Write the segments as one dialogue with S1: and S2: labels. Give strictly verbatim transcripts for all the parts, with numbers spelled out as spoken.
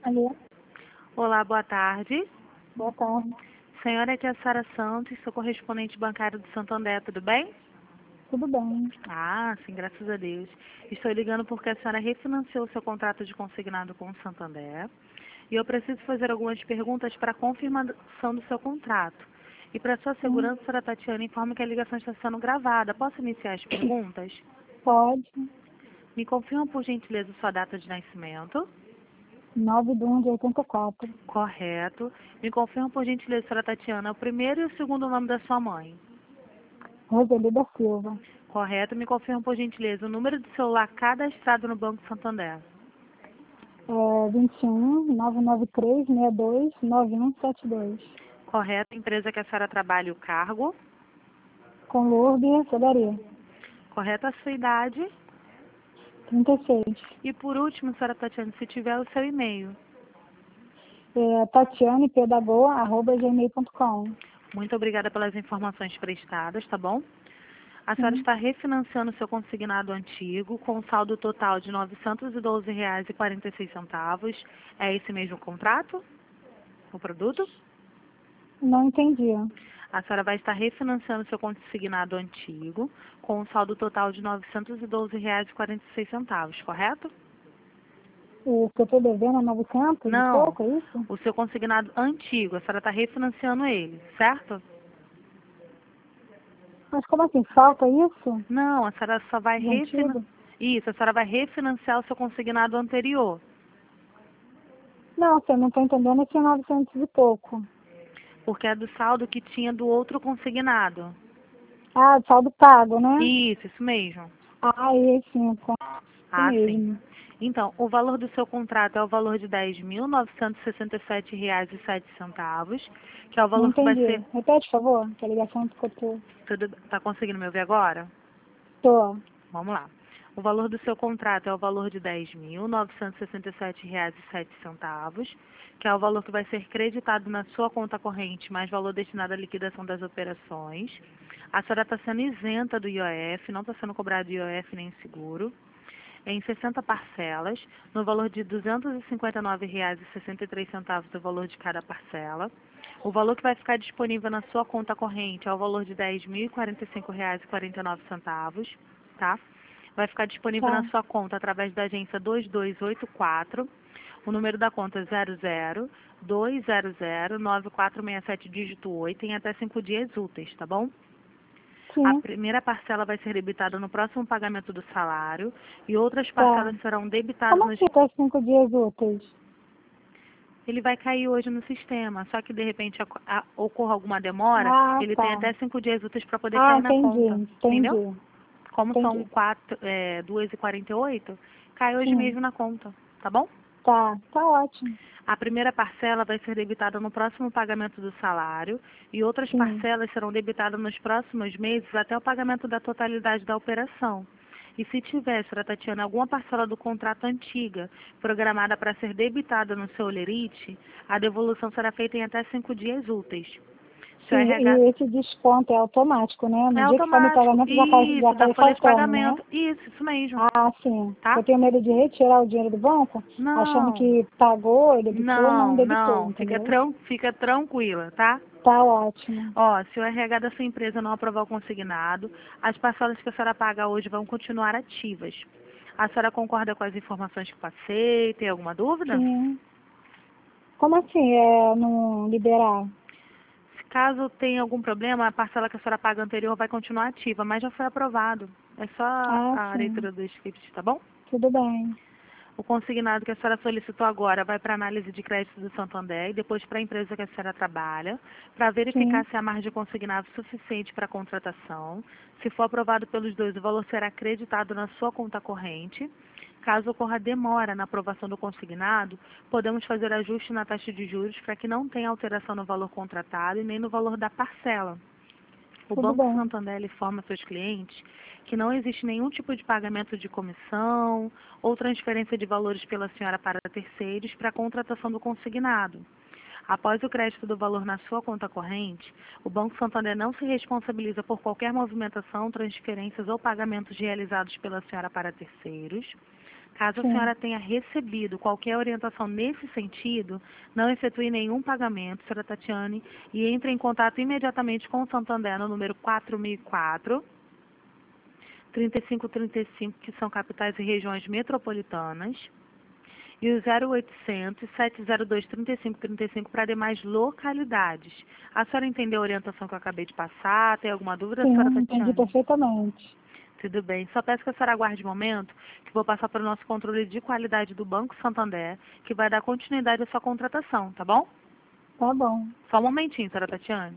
S1: Alô,
S2: Olá, boa tarde.
S1: boa tarde.
S2: Senhora, aqui é a Sara Santos, sou correspondente bancário do Santander, tudo bem?
S1: Tudo bem?
S2: Ah, sim, graças a Deus. Estou ligando porque a senhora refinanciou seu contrato de consignado com o Santander e eu preciso fazer algumas perguntas para confirmação do seu contrato. E para sua
S1: Sim,
S2: segurança, a senhora Tatiana informa que a ligação está sendo gravada. Posso iniciar as perguntas?
S1: pode.
S2: Me confirma, por gentileza, sua data de nascimento.
S1: nove de um de oitenta e quatro.
S2: Correto. Me confirma, por gentileza, senhora Tatiana, o primeiro e o segundo nome da sua mãe.
S1: Roseli da Silva.
S2: Correto. Me confirma, por gentileza, o número de celular cadastrado no Banco Santander.
S1: É vinte e um, nove nove três, seis dois, nove um sete dois.
S2: Correto. Empresa que a senhora trabalha e o cargo.
S1: Com Lourdes Sodaria.
S2: Correto. A sua idade.
S1: trinta e seis.
S2: E por último, senhora Tatiana, se tiver o seu e-mail.
S1: É tatiane pedagoa arroba gmail ponto com.
S2: Muito obrigada pelas informações prestadas, tá bom? A senhora
S1: Sim,
S2: está refinanciando seu consignado antigo com um saldo total de novecentos e doze reais e quarenta e seis centavos. É esse mesmo contrato? O produto?
S1: não entendi.
S2: A senhora vai estar refinanciando seu consignado antigo com um saldo total de novecentos e doze reais e quarenta e seis centavos, correto?
S1: O que eu estou devendo é novecentos e
S2: Não,
S1: pouco, é isso?
S2: o seu consignado antigo, a senhora está refinanciando ele, certo?
S1: Mas como assim? Falta isso?
S2: Não, a senhora só vai
S1: De
S2: refinanciar.
S1: antigo?
S2: Isso, a senhora vai refinanciar o seu consignado anterior.
S1: Não, você não está entendendo esse novecentos e pouco.
S2: Porque é do saldo que tinha do outro consignado.
S1: Ah, saldo pago, né?
S2: Isso, isso mesmo.
S1: Ah, esse sim, com isso
S2: Ah, sim.
S1: mesmo.
S2: Então, o valor do seu contrato é o valor de dez mil novecentos e sessenta e sete reais e sete centavos, que é o
S1: Não
S2: valor que vai
S1: entendi.
S2: ser...
S1: Repete, por favor, que a ligação ficou tua.
S2: Tudo... Tá conseguindo me ouvir agora?
S1: Tô.
S2: Vamos lá. O valor do seu contrato é o valor de dez mil novecentos e sessenta e sete reais e sete centavos, que é o valor que vai ser creditado na sua conta corrente, mais valor destinado à liquidação das operações. A senhora está sendo isenta do I O F, não está sendo cobrado I O F nem seguro, em sessenta parcelas, no valor de duzentos e cinquenta e nove reais e sessenta e três centavos o valor de cada parcela. O valor que vai ficar disponível na sua conta corrente é o valor de dez mil e quarenta e cinco reais e quarenta e nove centavos, tá? Vai ficar disponível
S1: Tá.
S2: na sua conta através da agência dois dois oito quatro, o número da conta é zero zero dois zero zero nove quatro seis sete dígito oito, tem até cinco dias úteis, tá bom? A
S1: Sim.
S2: primeira parcela vai ser debitada no próximo pagamento do salário e outras
S1: Tá.
S2: parcelas serão debitadas
S1: Como
S2: nos...
S1: assim até cinco dias úteis?
S2: Ele vai cair hoje no sistema, só que de repente a- a- ocorra alguma demora,
S1: Ah,
S2: ele tem
S1: tá.
S2: até cinco dias úteis para poder
S1: Ah,
S2: cair na conta,
S1: entendi.
S2: entendeu?
S1: Entendi.
S2: Como são
S1: Entendi.
S2: quatro, é, duas e quarenta e oito, cai hoje
S1: Sim.
S2: mesmo na conta, tá bom?
S1: Tá. Tá ótimo.
S2: A primeira parcela vai ser debitada no próximo pagamento do salário e outras
S1: Sim.
S2: parcelas serão debitadas nos próximos meses até o pagamento da totalidade da operação. E se tiver, senhora Tatiana, alguma parcela do contrato antiga programada para ser debitada no seu olerite, a devolução será feita em até cinco dias úteis. Se o
S1: Sim,
S2: R H...
S1: e esse desconto é automático, né?
S2: É
S1: No dia que for no
S2: automático.
S1: pagamento já cai, já
S2: Isso, da
S1: cai
S2: folha de
S1: faltando, né?
S2: pagamento. Isso, isso mesmo.
S1: Ah, sim.
S2: Tá?
S1: Eu tenho medo de retirar o dinheiro do banco, achando
S2: Não,
S1: que pagou, debitou, não
S2: não,
S1: debitou,
S2: não. Fica,
S1: entendeu?
S2: tran fica tranquila, tá?
S1: Tá ótimo.
S2: Ó, se o R H da sua empresa não aprovar o consignado, as parcelas que a senhora paga hoje vão continuar ativas. A senhora concorda com as informações que passei? Tem alguma dúvida?
S1: Sim. Como assim é não liberar?
S2: Se caso tenha algum problema, a parcela que a senhora paga anterior vai continuar ativa, mas já foi aprovado. É só
S1: Ah,
S2: a
S1: sim.
S2: leitura do script, tá bom?
S1: Tudo bem.
S2: O consignado que a senhora solicitou agora vai para análise de crédito do Santander e depois para a empresa que a senhora trabalha, para verificar
S1: Sim.
S2: se há margem de consignado suficiente para a contratação. Se for aprovado pelos dois, o valor será acreditado na sua conta corrente. Caso ocorra demora na aprovação do consignado, podemos fazer ajuste na taxa de juros para que não tenha alteração no valor contratado e nem no valor da parcela. O
S1: Tudo
S2: Banco
S1: bem.
S2: Santander informa seus clientes que não existe nenhum tipo de pagamento de comissão ou transferência de valores pela senhora para terceiros para a contratação do consignado. Após o crédito do valor na sua conta corrente, o Banco Santander não se responsabiliza por qualquer movimentação, transferências ou pagamentos realizados pela senhora para terceiros. Caso a
S1: Sim.
S2: senhora tenha recebido qualquer orientação nesse sentido, não efetue nenhum pagamento, senhora Tatiane, e entre em contato imediatamente com o Santander no número quatro mil e quatro, trinta e cinco trinta e cinco, que são capitais e regiões metropolitanas, e o zero oitocentos, sete zero dois, trinta e cinco trinta e cinco para demais localidades. A senhora entendeu a orientação que eu acabei de passar? Tem alguma dúvida,
S1: Sim,
S2: senhora
S1: entendi
S2: Tatiane?
S1: perfeitamente.
S2: Tudo bem. Só peço que a senhora aguarde um momento, que vou passar para o nosso controle de qualidade do Banco Santander, que vai dar continuidade à sua contratação, tá bom?
S1: Tá bom.
S2: Só um momentinho, senhora Tatiane.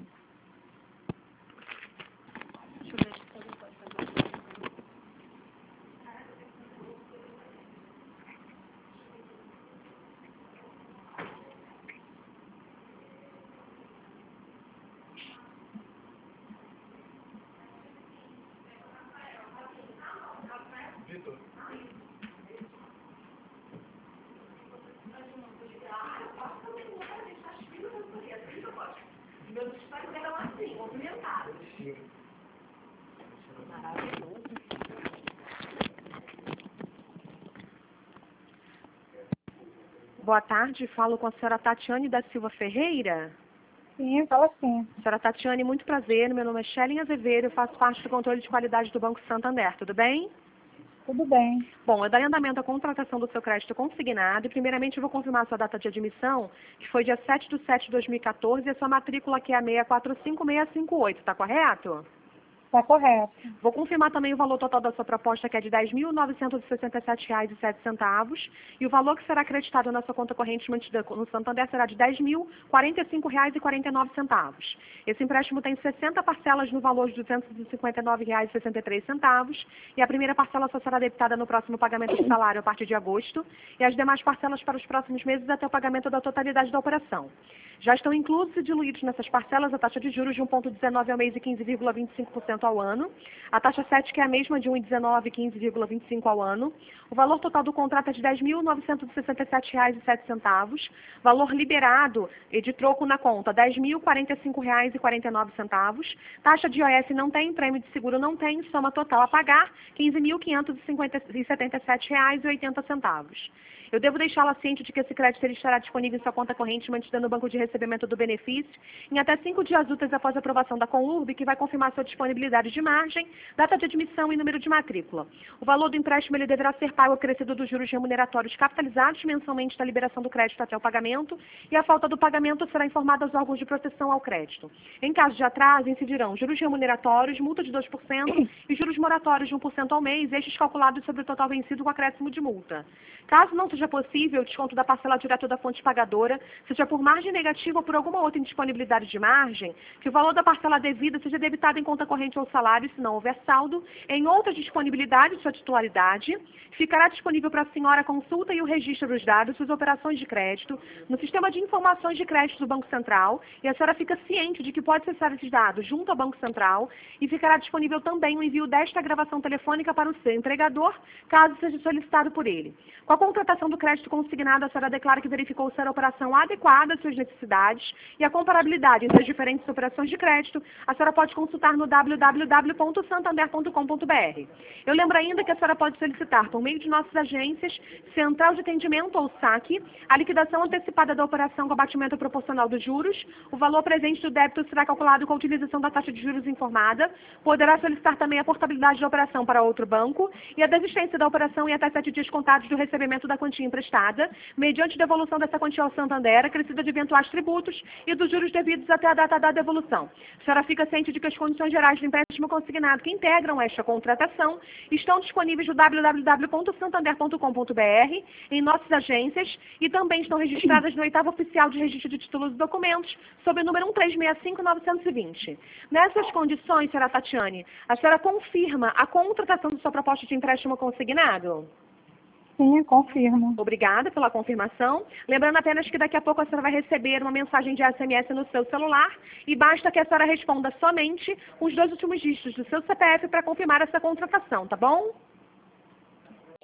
S3: Boa tarde, falo com a senhora Tatiane da Silva Ferreira.
S1: Sim, fala sim.
S3: Senhora Tatiane, muito prazer, meu nome é Shelly Azevedo, eu faço parte do controle de qualidade do Banco Santander, tudo bem?
S1: Tudo bem.
S3: Bom, eu darei andamento à contratação do seu crédito consignado e primeiramente eu vou confirmar a sua data de admissão, que foi dia sete de setembro de dois mil e quatorze, e a sua matrícula que é a seis quatro cinco seis cinco oito, está correto?
S1: Tá correto.
S3: Vou confirmar também o valor total da sua proposta, que é de dez mil novecentos e sessenta e sete reais e sete centavos, e o valor que será acreditado na sua conta corrente mantida no Santander será de dez mil quarenta e cinco reais e quarenta e nove centavos. Esse empréstimo tem sessenta parcelas no valor de duzentos e cinquenta e nove reais e sessenta e três centavos, e a primeira parcela só será debitada no próximo pagamento de salário a partir de agosto, e as demais parcelas para os próximos meses até o pagamento da totalidade da operação. Já estão inclusos e diluídos nessas parcelas a taxa de juros de um vírgula dezenove ao mês e quinze vírgula vinte e cinco por cento ao ano, a taxa sete, que é a mesma de um vírgula dezenove e quinze vírgula vinte e cinco ao ano, o valor total do contrato é de dez mil novecentos e sessenta e sete reais e sete centavos, valor liberado e de troco na conta dez mil quarenta e cinco reais e quarenta e nove centavos, taxa de I O S não tem, prêmio de seguro não tem, soma total a pagar quinze mil quinhentos e setenta e sete reais e oitenta centavos. Eu devo deixá-la ciente de que esse crédito ele estará disponível em sua conta corrente mantida no banco de recebimento do benefício em até cinco dias úteis após a aprovação da Conurb, que vai confirmar sua disponibilidade de margem, data de admissão e número de matrícula. O valor do empréstimo ele deverá ser pago acrescido dos juros remuneratórios capitalizados mensalmente da liberação do crédito até o pagamento, e a falta do pagamento será informada aos órgãos de proteção ao crédito. Em caso de atraso, incidirão juros remuneratórios, multa de dois por cento e juros moratórios de um por cento ao mês, estes calculados sobre o total vencido com acréscimo de multa. Caso não seja possível o desconto da parcela direto da fonte pagadora, seja por margem negativa ou por alguma outra indisponibilidade de margem, que o valor da parcela devida seja debitado em conta corrente ou salário, se não houver saldo, em outra disponibilidade de sua titularidade, ficará disponível para a senhora a consulta e o registro dos dados, suas operações de crédito, no sistema de informações de crédito do Banco Central, e a senhora fica ciente de que pode acessar esses dados junto ao Banco Central, e ficará disponível também o envio desta gravação telefônica para o seu entregador, caso seja solicitado por ele. Com a contratação do crédito consignado, a senhora declara que verificou ser a operação adequada às suas necessidades e a comparabilidade entre as diferentes operações de crédito, a senhora pode consultar no w w w ponto santander ponto com ponto b r. Eu lembro ainda que a senhora pode solicitar, por meio de nossas agências, Central de Atendimento ou SAC, a liquidação antecipada da operação com abatimento proporcional dos juros. O valor presente do débito será calculado com a utilização da taxa de juros informada. Poderá solicitar também a portabilidade da operação para outro banco e a desistência da operação em até sete dias contados do recebimento da quantia emprestada, mediante devolução dessa quantia ao Santander, acrescida de eventuais tributos e dos juros devidos até a data da devolução. A senhora fica ciente de que as condições gerais do empréstimo consignado que integram esta contratação estão disponíveis no w w w ponto santander ponto com ponto b r, em nossas agências, e também estão registradas no oitavo oficial de registro de títulos e documentos, sob o número um três seis cinco nove dois zero. Nessas condições, senhora Tatiane, a senhora confirma a contratação de sua proposta de empréstimo consignado?
S1: Sim, confirmo.
S3: Obrigada pela confirmação. Lembrando apenas que daqui a pouco a senhora vai receber uma mensagem de S M S no seu celular e basta que a senhora responda somente os dois últimos dígitos do seu C P F para confirmar essa contratação, tá bom?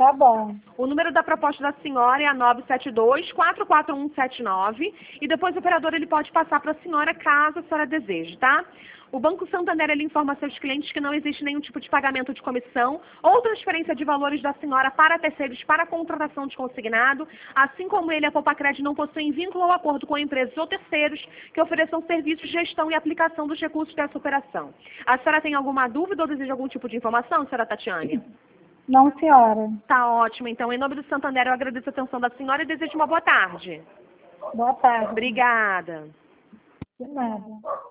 S1: Tá bom.
S3: O número da proposta da senhora é a nove sete dois, quatro quatro um sete nove e depois o operador ele pode passar para a senhora caso a senhora deseje, tá? O Banco Santander ele informa a seus clientes que não existe nenhum tipo de pagamento de comissão ou transferência de valores da senhora para terceiros para a contratação de consignado, assim como ele, a Poupa-Cred não possui vínculo ou acordo com empresas ou terceiros que ofereçam serviços de gestão e aplicação dos recursos dessa operação. A senhora tem alguma dúvida ou deseja algum tipo de informação, senhora Tatiane?
S1: Não, senhora.
S3: Tá ótimo. Então, em nome do Santander, eu agradeço a atenção da senhora e desejo uma boa tarde.
S1: Boa tarde.
S3: Obrigada.
S1: De nada.